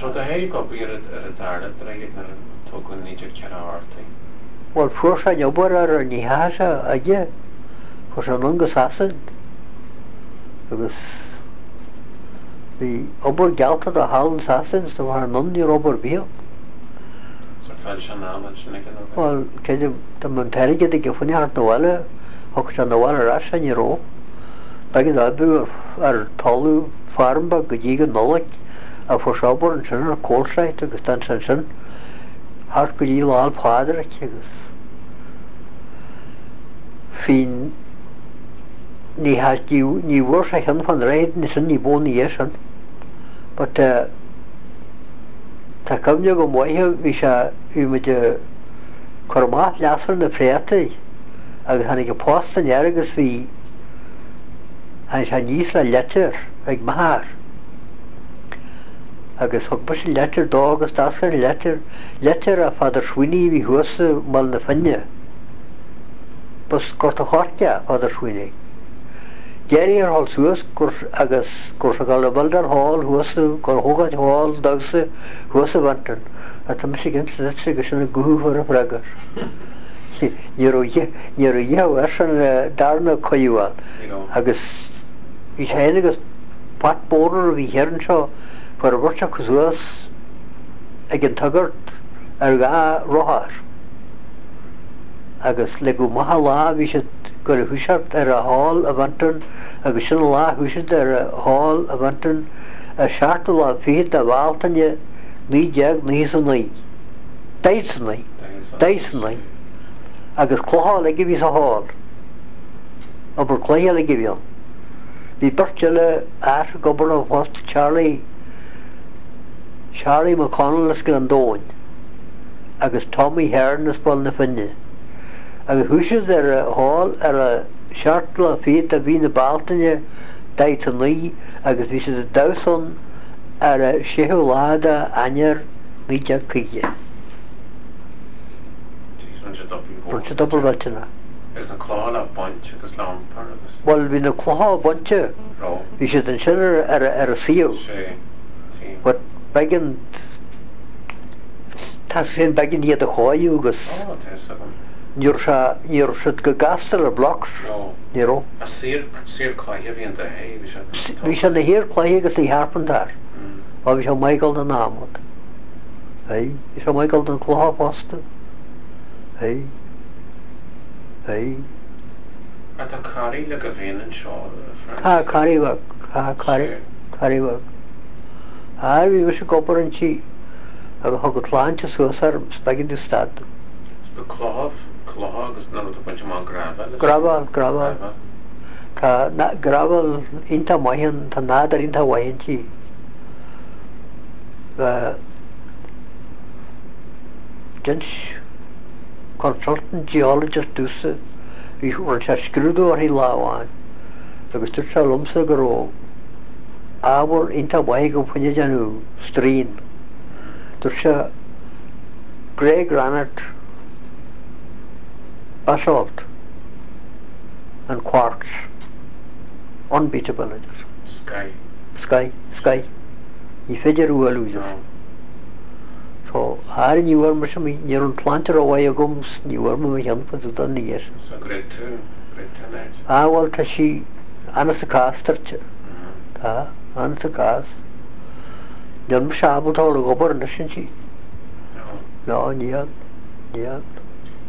So the hay go be a darla that I get na token need to care arty. Well, Frosa Yobora and Nihasa again for some longer assassin. Because the Ober Galta the Hall assassins there were none near Ober Beer. So fashion knowledge nicken of Well, can you the Montari get the Gifuni at the Walla, Hoxan the Walla Rash and your own? Back in the Abu or Tolu farm, but Gajiga Nolik, a for Shober and Shin or Coalside to Gustanson. How could you all father? Fin ni has you ni worse I can find right in the bony yes, but ta come you go more we shall you with the Corma last on the Friate. I had a post and Yargus we I shall use a letter like Mahar. I guess Hogbush letter dog as task letter of Father Sweeney we was Malnafanya. Bus got a hortia, Father Sweeney. Jerry Hall Suez, Agus, Corsagala Balder Hall, who was Corhoga Hall, Dogs, who was a wanton. At the Michigan, that's a goo for a bragger. You're a version Darna Koyuan. Agus, each Hennigus pot border we hear and show for a watch of Kuzuas again Tuggart, Erga Rohar. Agus legu mahala we should go to Hushart a hall of Anton, agus Shinala Hushart a hall of Anton, a shartla feed the Valtanya, Lee Jag, Leeson Dyson, agus Claw they give you a hall. Upper Clay they give you. The Birchilla Ash Governor of West Charlie McConnell is Grandone, agus Tommy Hearn is Balnafinia. And who should there a hall or a shartla feet of being a Baltanya, Dyson Lee, agus we should a Dawson or a Shehulada Anyer Lee Jack Kija. Bunch of double Vachina. There's a claw of bunch of Islam part of this. Well, we no claw bunch of. We should consider a seal. But begging Tassin begging here the Hoyu was. Oh, there's some. You're should go gas or blocks. No. You know. A sear clay heavy in the hay. We should hear clay because they happen there. Or we shall Michael the Namut. Hey, we shall Michael the claw post. Hey. And the curry like a vein and shawl. Curry work. Curry work. We wish to go over and see. I have a client to sir spaghetti start. The claw is not a bunch of gravel. Gravel. Gravel into Mayan, another into Wayanchi. Gents consultant geologist do so. We were screwed or he lawan. Because to Salomsa grow. Our into Wago Punjanu stream. To grey granite. Basalt and quartz, unbeatable. Sky. You figure well with it. So, how you were missing you're on planter away your gums, you were moving on for the done years. So great too. Well, she, Anna caster. Anna cast. Then Shabbat all over and she. No, yeah.